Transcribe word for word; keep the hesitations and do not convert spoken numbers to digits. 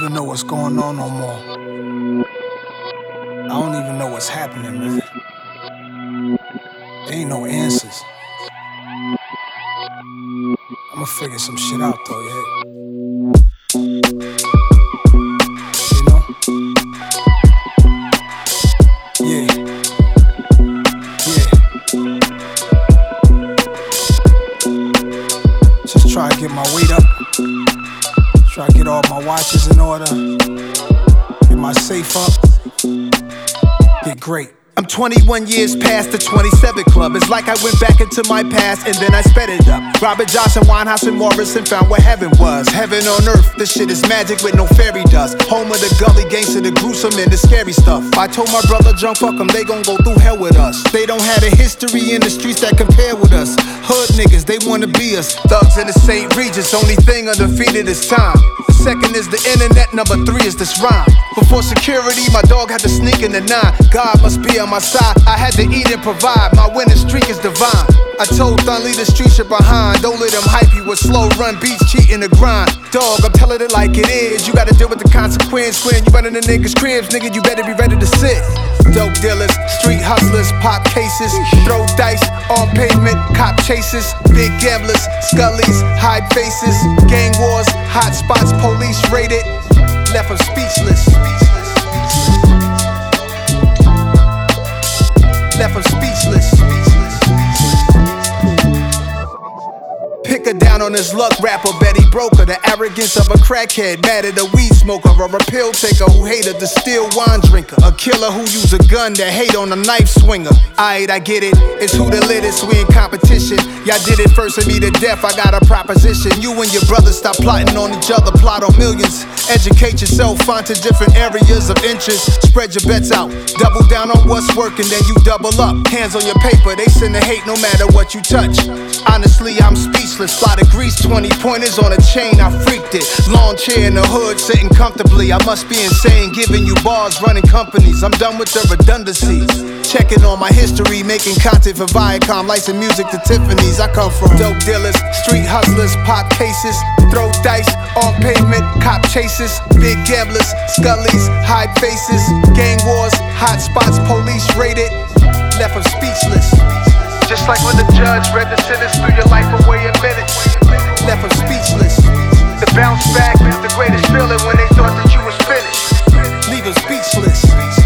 even know what's going on no more. I don't even know what's happening, man. There ain't no answers. I'ma figure some shit out though, yeah. You know? Yeah. Yeah. Just try to get my weight up. Try to get all my watches in order. Get my safe up. Get great. I'm twenty-one years past the twenty-seven club. It's like I went back into my past and then I sped it up. Robert Johnson, Winehouse, and Morrison found where heaven was. Heaven on earth, this shit is magic with no fairy dust. Home of the gully gangster, the gruesome and the scary stuff. I told my brother, Junk, fuck them, they gon' go through hell with us. They don't have a history in the streets that compare with us. Hood niggas, they wanna be us. Thugs in the Saint Regis, only thing undefeated is time. The second is the internet, number three is this rhyme. Before security, my dog had to sneak in the nine. God must be on my side, I had to eat and provide. My winning streak is divine. I told Thun, leave the street shit behind. Don't let them hype you with slow run beats, cheating the grind. Dog, I'm telling it like it is. You gotta deal with the consequence when you running the niggas' cribs. Nigga, you better be ready to sit. Dope dealers, street hustlers, pop cases, throw dice on pavement, cop chases, big gamblers, scullies, hide faces, gang wars, hot spots, police raided, left them speechless. Left them speechless. Pick her down on his luck, rapper Betty Broker. The arrogance of a crackhead, mad at a weed smoker, or a pill taker who hated the still wine drinker. A killer who use a gun that hate on a knife swinger. Aight, I get it, it's who the littest, we in competition. Y'all did it first and me to death, I got a proposition. You and your brothers stop plotting on each other, plot on millions. Educate yourself, find to different areas of interest. Spread your bets out, double down on what's working, then you double up. Hands on your paper, they send the hate no matter what you touch. Honestly, I'm speechless. Fly to Greece, twenty pointers on a chain, I freaked it. Lawn chair in the hood, sitting comfortably. I must be insane, giving you bars, running companies. I'm done with the redundancies. Checking on my history, making content for Viacom, licensing music to Tiffany's. I come from dope dealers, street hustlers, pop cases, throw dice on pavement, cop chases, big gamblers, scullies, hide faces, gang wars, hot spots, police raided, left them speechless. Just like when the judge read the sentence, threw your life away in minutes, left them speechless. The bounce back is the greatest feeling when they thought that you was finished, leave them speechless.